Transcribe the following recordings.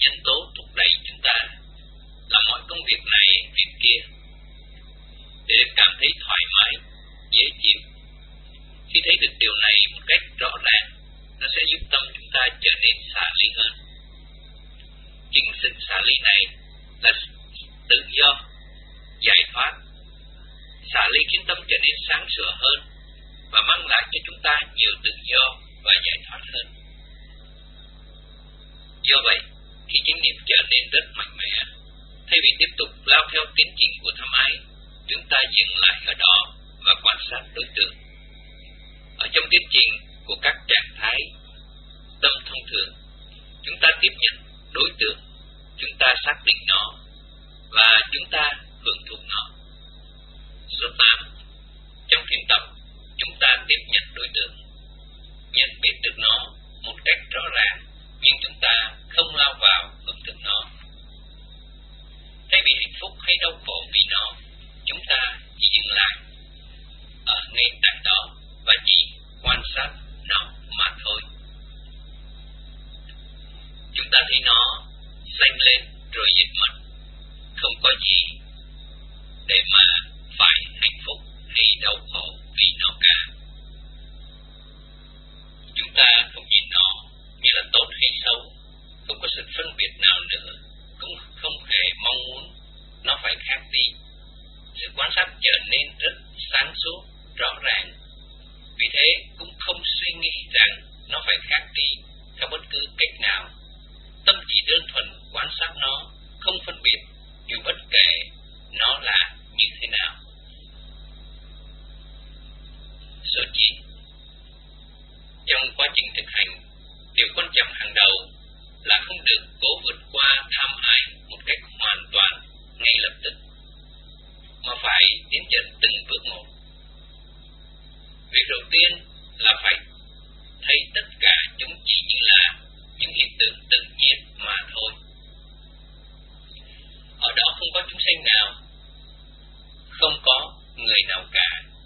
nhân tố thúc đẩy chúng ta làm mọi công việc này, việc kia, để cảm thấy thoải mái, dễ chịu. Khi thấy được điều này một cách rõ ràng, nó sẽ giúp tâm chúng ta trở nên xả ly hơn. Chính sự xả ly này là tự do, giải thoát. Xả ly khiến tâm trở nên sáng sủa hơn và mang lại cho chúng ta nhiều tự do và giải thoát hơn. Do vậy, khi chánh niệm trở nên rất mạnh mẽ, thay vì tiếp tục lao theo tiến trình của tham ái, chúng ta dừng lại ở đó và quan sát đối tượng. Ở trong tiến trình của các trạng thái tâm thông thường, chúng ta tiếp nhận đối tượng, chúng ta xác định nó và chúng ta hưởng thụ nó. Số 8. Trong thiền tập, chúng ta tiếp nhận đối tượng, nhận biết được nó một cách rõ ràng, nhưng chúng ta không lao vào hưởng thụ nó. Thay vì hạnh phúc hay đau khổ vì nó, chúng ta chỉ dừng lại ở ngay tại đó và chỉ quan sát nó mà thôi. Chúng ta thấy nó xanh lên rồi diệt mất, không có gì để mà phải hạnh phúc hay đau khổ vì nó cả. Chúng ta không nhìn nó như là tốt hay xấu, không có sự phân biệt nào nữa, cũng không hề mong muốn nó phải khác đi. Sự quan sát trở nên rất sáng suốt, rõ ràng. Vì thế cũng không suy nghĩ rằng nó phải khác đi theo bất cứ cách nào. Tâm chỉ đơn thuần quan sát nó, không phân biệt dù bất kể nó là như thế nào. Số 9. Trong quá trình thực hành, điều quan trọng hàng đầu là không được cố vượt qua tham ái một cách hoàn toàn ngay lập tức, mà phải tiến dần từng bước một. Việc đầu tiên là phải thấy tất cả chúng chỉ như là những hiện tượng tự nhiên mà thôi. Ở đó không có chúng sanh nào, không có người nào cả.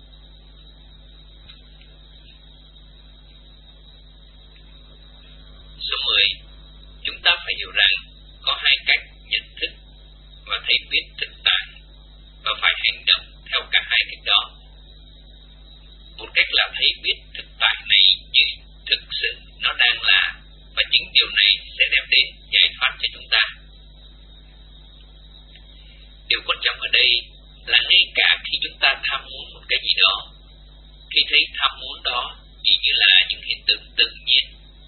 Số 10. Chúng ta phải hiểu rằng có hai cách nhận thức và thấy biết thực tại, và phải hành động theo cả hai cách đó. Một cách là thấy biết thực tại này như thực sự nó đang là, và chính điều này sẽ đem đến giải thoát cho chúng ta. Điều quan trọng ở đây là ngay cả khi chúng ta tham muốn một cái gì đó, khi thấy tham muốn đó chỉ như là những hiện tượng tự nhiên,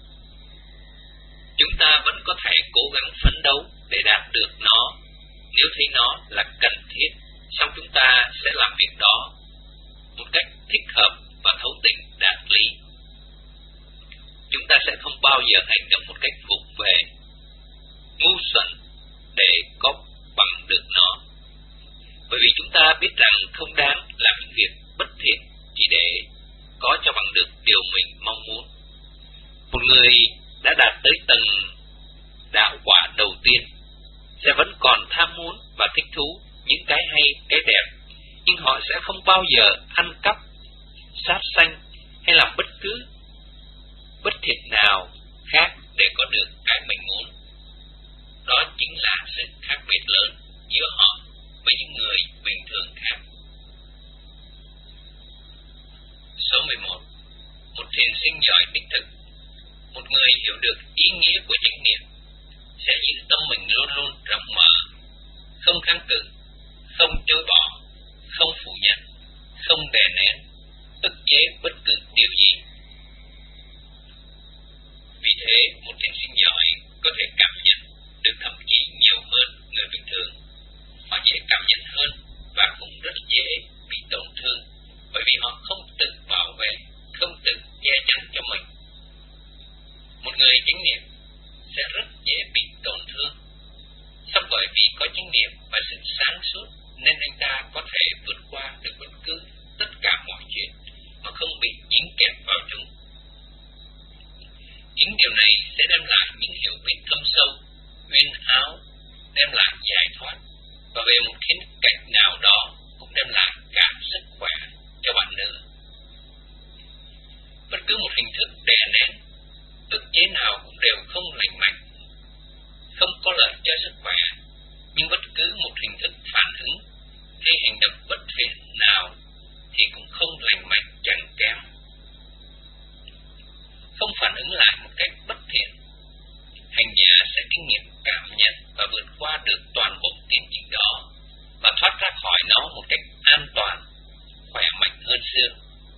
chúng ta vẫn có thể cố gắng phấn đấu để đạt được nó. Nếu thấy nó là cần thiết, xong chúng ta sẽ làm việc đó một cách thích hợp và thấu tình đạt lý. Chúng ta sẽ không bao giờ hành động một cách vụng về, ngu xuẩn để có bằng được nó. Bởi vì chúng ta biết rằng không đáng làm những việc bất thiện chỉ để có cho bằng được điều mình mong muốn. Một người đã đạt tới tầng đạo quả đầu tiên sẽ vẫn còn tham muốn và thích thú những cái hay, cái đẹp, nhưng họ sẽ không bao giờ ăn cắp, sát sanh hay làm bất cứ bất thiện nào khác để có được cái mình muốn. Đó chính là sự khác biệt lớn giữa họ với những người bình thường khác. Số 11. Một thiền sinh giỏi đích thực, một người hiểu được ý nghĩa của chánh niệm, sẽ giữ tâm mình luôn luôn rộng mở, không kháng cự, không chối bỏ, không phủ nhận, không đè nén, ức chế bất cứ điều gì. Vì thế, một thiền sinh giỏi có thể cảm nhận được thậm chí nhiều hơn người bình thường. Họ dễ cảm nhận hơn và cũng rất dễ bị tổn thương, bởi vì họ không tự bảo vệ, không tự che chắn cho mình. Một người chánh niệm sẽ rất dễ bị tổn thương, song bởi vì có chánh niệm và sự sáng suốt nên anh ta có thể vượt qua được bất cứ tất cả mọi chuyện mà không bị dính kẹp vào chúng. Chính điều này sẽ đem lại những hiểu biết thâm sâu, uyên áo, đem lại giải thoát, và về một khía cạnh nào đó cũng đem lại cả sức khỏe cho bạn nữa. Bất cứ một hình thức đè nén, ức chế nào cũng đều không lành mạnh. Không có lợi cho sức khỏe, nhưng bất cứ một hình thức phản ứng hay hành động bất thiện nào thì cũng không lành mạnh chẳng kém. Không phản ứng lại một cách bất thiện, hành giả sẽ kinh nghiệm cảm nhận và vượt qua được toàn bộ tiến trình đó và thoát ra khỏi nó một cách an toàn, khỏe mạnh hơn xưa.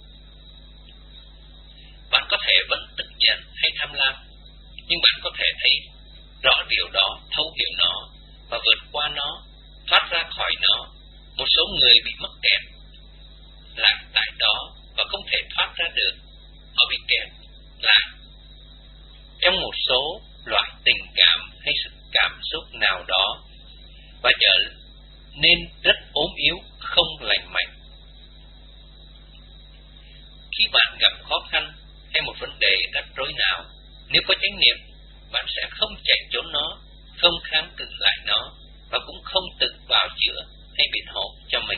Bạn có thể vẫn tức giận hay tham lam, nhưng bạn có thể thấy rõ điều đó, thấu hiểu nó và vượt qua nó, thoát ra khỏi nó. Một số người bị mắc kẹt lại tại đó và không thể thoát ra được. Họ bị kẹt lại trong một số loại tình cảm hay sự cảm xúc nào đó và trở nên rất ốm yếu, không lành mạnh. Khi bạn gặp khó khăn hay một vấn đề rắc rối nào, nếu có chánh niệm, bạn sẽ không chạy trốn nó, không kháng cự lại nó và cũng không tự bào chữa hay biện hộ cho mình.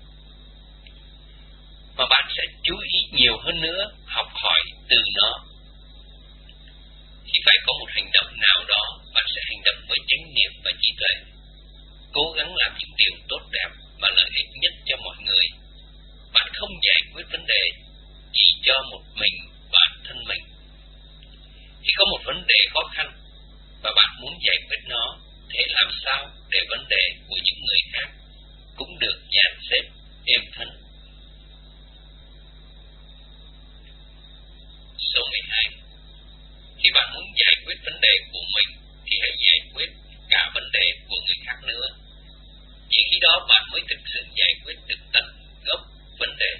Mà bạn sẽ chú ý nhiều hơn nữa, học hỏi từ nó. Khi phải có một hành động nào đó, bạn sẽ hành động với chánh niệm và trí tuệ, cố gắng làm những điều tốt đẹp và lợi ích nhất cho mọi người. Bạn không giải quyết vấn đề chỉ cho một mình bản thân mình. Khi có một vấn đề khó khăn và bạn muốn giải quyết nó, thế làm sao để vấn đề của những người khác cũng được dàn xếp êm thấm. Số 12. Khi bạn muốn giải quyết vấn đề của mình thì hãy giải quyết cả vấn đề của người khác nữa. Chỉ khi đó bạn mới thực sự giải quyết được tận gốc vấn đề.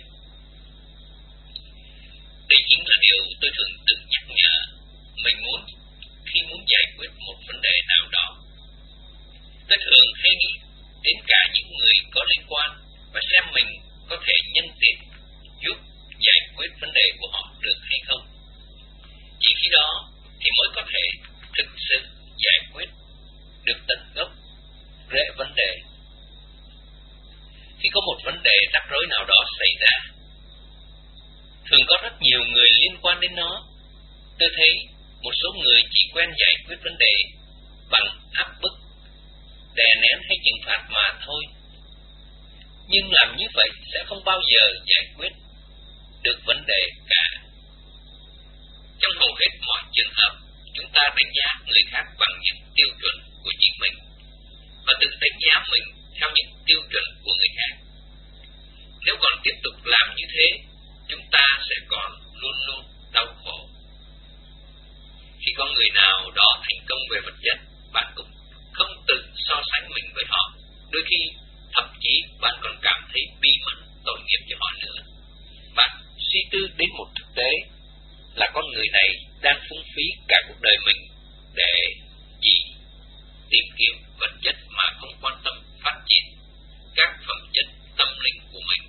Đây chính là điều tôi thường tự nhắc nhở mình khi muốn giải quyết một vấn đề nào đó. Tôi thường hay nghĩ đến cả những người có liên quan và xem mình có thể nhân tiện giúp giải quyết vấn đề của họ được hay không. Chỉ khi đó thì mới có thể thực sự giải quyết được tận gốc rễ vấn đề. Khi có một vấn đề rắc rối nào đó xảy ra, thường có rất nhiều người liên quan đến nó. Tôi thấy một số người chỉ quen giải quyết vấn đề bằng áp bức, đè nén hay trừng phạt mà thôi. Nhưng làm như vậy sẽ không bao giờ giải quyết được vấn đề cả. Trong hầu hết mọi trường hợp, chúng ta đánh giá người khác bằng những tiêu chuẩn của chính mình và tự đánh giá mình theo những tiêu chuẩn của người khác. Nếu còn tiếp tục làm như thế, chúng ta sẽ còn luôn luôn đau khổ. Khi có người nào đó thành công về vật chất, bạn cũng không tự so sánh mình với họ. Đôi khi, thậm chí bạn còn cảm thấy bi mẫn tội nghiệp cho họ nữa. Bạn suy tư đến một thực tế là con người này đang phung phí cả cuộc đời mình để chỉ tìm kiếm vật chất mà không quan tâm phát triển các phẩm chất tâm linh của mình.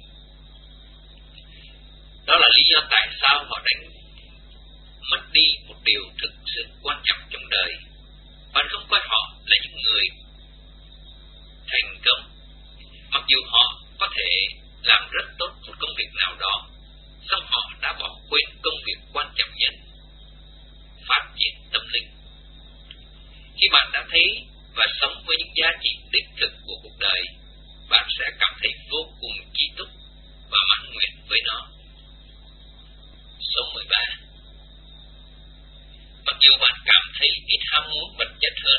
Đó là lý do tại sao họ đánh mất đi một điều thực sự quan trọng trong đời. Bạn không coi họ là những người thành công, mặc dù họ có thể làm rất tốt một công việc nào đó, song họ đã bỏ quên công việc quan trọng nhất, phát triển tâm linh. Khi bạn đã thấy và sống với những giá trị đích thực của cuộc đời, bạn sẽ cảm thấy vô cùng chi túc và mãn nguyện với nó. Số 13. Mặc dù bạn cảm thấy ít ham muốn vật chất hơn,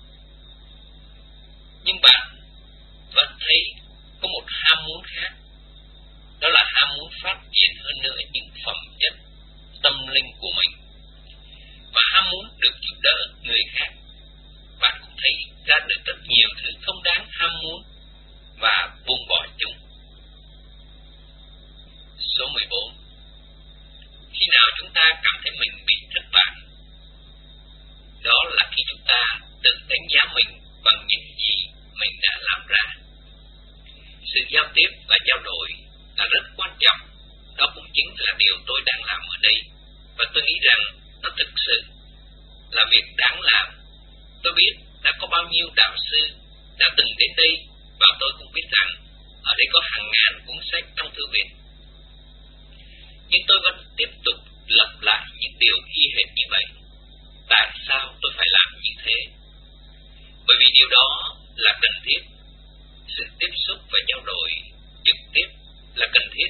nhưng bạn vẫn thấy có một ham muốn khác. Đó là ham muốn phát triển hơn nữa những phẩm chất tâm linh của mình và ham muốn được giúp đỡ người khác. Bạn cũng thấy ra được rất nhiều thứ không đáng ham muốn và buông bỏ chúng. Số 14. Khi nào chúng ta cảm thấy mình bị thất bại, đó là khi chúng ta tự đánh giá mình bằng những gì mình đã làm ra. Sự giao tiếp và trao đổi là rất quan trọng. Đó cũng chính là điều tôi đang làm ở đây, và tôi nghĩ rằng nó thực sự là việc đáng làm. Tôi biết đã có bao nhiêu đạo sư đã từng đến đây, và tôi cũng biết rằng ở đây có hàng ngàn cuốn sách trong thư viện. Nhưng tôi vẫn tiếp tục lặp lại những điều y hệt như vậy. Tại sao tôi phải làm như thế? bởi vì điều đó là cần thiết. Sự tiếp xúc và trao đổi trực tiếp là cần thiết.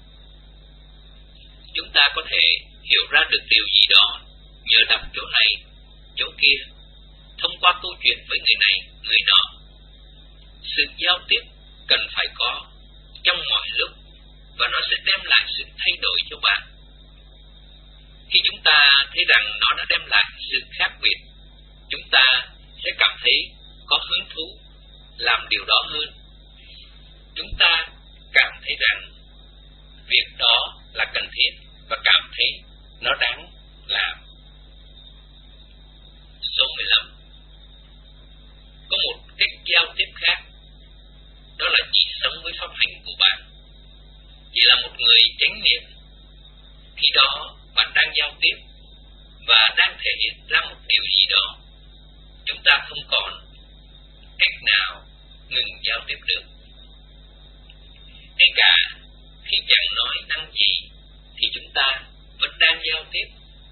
Chúng ta có thể hiểu ra được điều gì đó nhờ đọc chỗ này, chỗ kia, thông qua câu chuyện với người này, người nọ. Sự giao tiếp cần phải có trong mọi lúc và nó sẽ đem lại sự thay đổi cho bạn. Khi chúng ta thấy rằng nó đã đem lại sự khác biệt, chúng ta sẽ cảm thấy có hứng thú làm điều đó hơn. Chúng ta cảm thấy rằng việc đó là cần thiết và cảm thấy nó đáng làm. Số 15. Có một cách giao tiếp khác, đó là chỉ sống với pháp hành của bạn. Chỉ là một người chánh niệm. Khi đó bạn đang giao tiếp và đang thể hiện ra một điều gì đó. Chúng ta không còn cách nào ngừng giao tiếp được. Ngay cả khi chẳng nói năng gì thì chúng ta vẫn đang giao tiếp.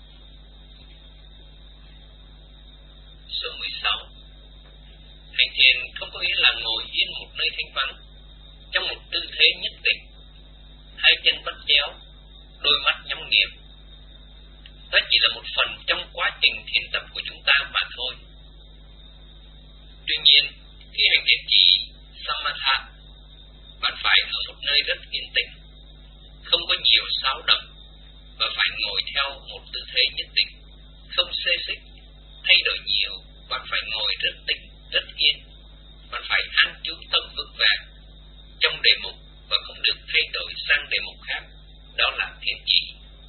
Số 16. Hành thiền không có nghĩa là ngồi yên một nơi thanh vắng trong một tư thế nhất định, hai chân vắt chéo, đôi mắt nhắm nghiền. Đó chỉ là một phần trong quá trình thiền tập của chúng ta mà thôi. Tuy nhiên, khi hành thiền trì Samatha, bạn phải ở một nơi rất yên tĩnh, không có nhiều xáo động và phải ngồi theo một tư thế nhất định, không xê xích, thay đổi nhiều. Bạn phải ngồi rất tĩnh, rất yên. Bạn phải an trú tâm vững vàng trong đề mục và không được thay đổi sang đề mục khác. Đó là thiền trì.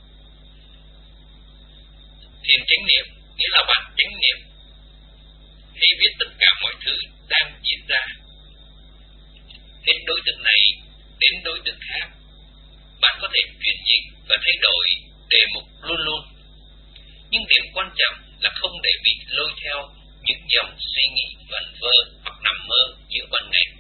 Thiền chánh niệm nghĩa là bạn chánh niệm, hãy biết tất cả mọi thứ đang diễn ra. Hết đối tượng này đến đối tượng khác, bạn có thể chuyển dịch và thay đổi đề mục luôn luôn. Nhưng điểm quan trọng là không để bị lôi theo những dòng suy nghĩ vẩn vơ hoặc nằm mơ giữa ban ngày.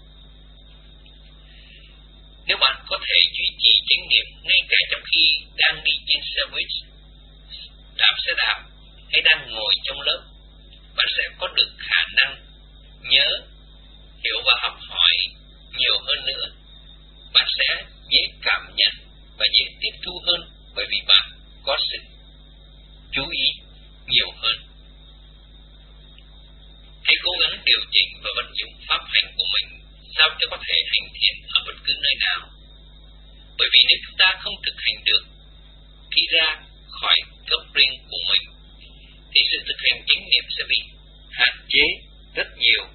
Nếu bạn có thể duy trì chánh niệm ngay cả trong khi đang đi trên xe buýt, đạp xe đạp hay đang ngồi trong lớp, bạn sẽ có được khả năng nhớ, hiểu và học hỏi nhiều hơn nữa. Bạn sẽ dễ cảm nhận và dễ tiếp thu hơn bởi vì bạn có sự chú ý nhiều hơn. Hãy cố gắng điều chỉnh và vận dụng pháp hành của mình sao cho có thể hành thiền ở bất cứ nơi nào. Bởi vì nếu chúng ta không thực hành được khi ra khỏi gốc riêng của mình, thì sự thực hành chánh niệm sẽ bị hạn chế rất nhiều.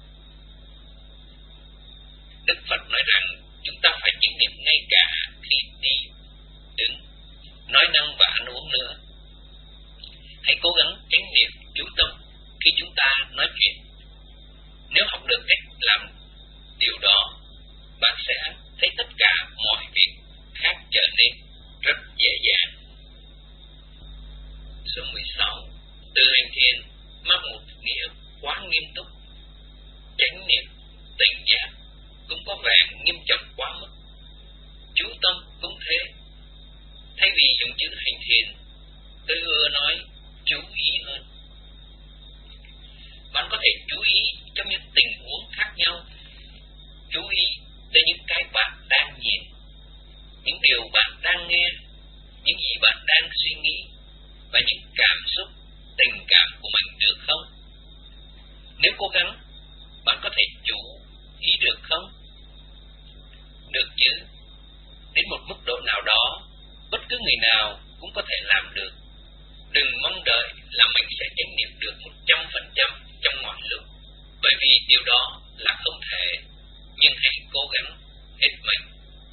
Đức Phật nói rằng chúng ta phải chánh niệm ngay cả khi đi, đứng, nói năng và ăn uống nữa. Hãy cố gắng chánh niệm chú tâm khi chúng ta nói chuyện. Nếu học được cách làm điều đó, bạn sẽ thấy tất cả mọi việc khác trở nên rất dễ dàng. Số 16. Từ hành thiền mang một nghĩa quá nghiêm túc. Chánh niệm, tỉnh giác cũng có vẻ nghiêm trọng quá mức. Chú tâm cũng thế. Thay vì dùng chữ hành thiền, tôi ưa nói chú ý hơn. Bạn có thể chú ý trong những tình huống khác nhau. Chú ý tới những cái bạn đang nhìn, những điều bạn đang nghe, những gì bạn đang suy nghĩ và những cảm xúc, tình cảm của mình được không? Nếu cố gắng, bạn có thể chú ý được không? Được chứ. Đến một mức độ nào đó, bất cứ người nào cũng có thể làm được. Đừng mong đợi là mình sẽ chánh niệm được 100% trong mọi lúc, bởi vì điều đó là không thể, nhưng hãy cố gắng hết mình.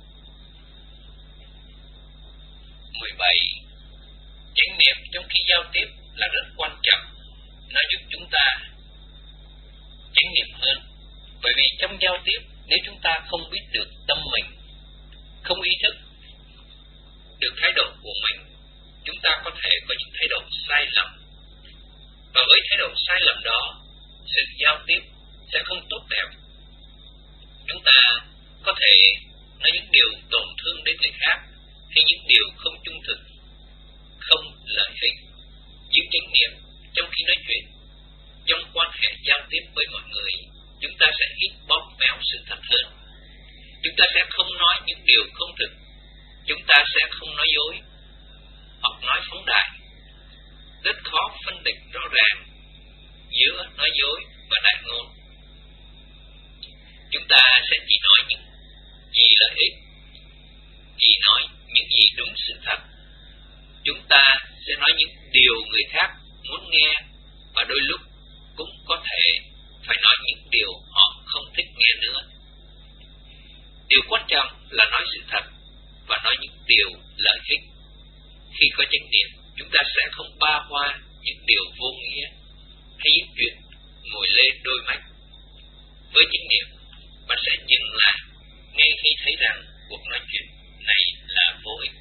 17. Chánh niệm trong khi giao tiếp là rất quan trọng. Nó giúp chúng ta chánh niệm hơn, bởi vì trong giao tiếp, nếu chúng ta không biết được tâm mình, không ý thức được thái độ của mình, chúng ta có thể có những thái độ sai lầm. Và với thái độ sai lầm đó, sự giao tiếp sẽ không tốt đẹp. Chúng ta có thể nói những điều tổn thương đến người khác hay những điều không trung thực, không lợi ích. Giữ chánh niệm trong khi nói chuyện, trong quan hệ giao tiếp với mọi người, chúng ta sẽ ít bóp méo sự thật hơn. Chúng ta sẽ không nói những điều không thực. Chúng ta sẽ không nói dối hoặc nói phóng đại. Rất khó phân định rõ ràng giữa nói dối và đại ngôn. Chúng ta sẽ chỉ nói những gì lợi ích, chỉ nói những gì đúng sự thật. Chúng ta sẽ nói những điều người khác muốn nghe, và đôi lúc cũng có thể phải nói những điều họ không thích nghe nữa. Điều quan trọng là nói sự thật và nói những điều lợi ích. Khi có chánh niệm, chúng ta sẽ không ba hoa những điều vô nghĩa hay những chuyện ngồi lê đôi mắt. Với chánh niệm, bạn sẽ dừng lại ngay khi thấy rằng cuộc nói chuyện này là vô ích.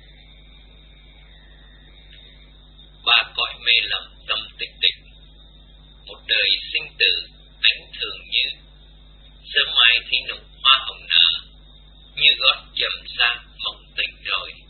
Ba cõi mê lầm tâm tịch tịch, một đời sinh tử ánh thường như, sớm mai thi nụ hoa hồng nở, như gót dầm sang mộng tình rồi.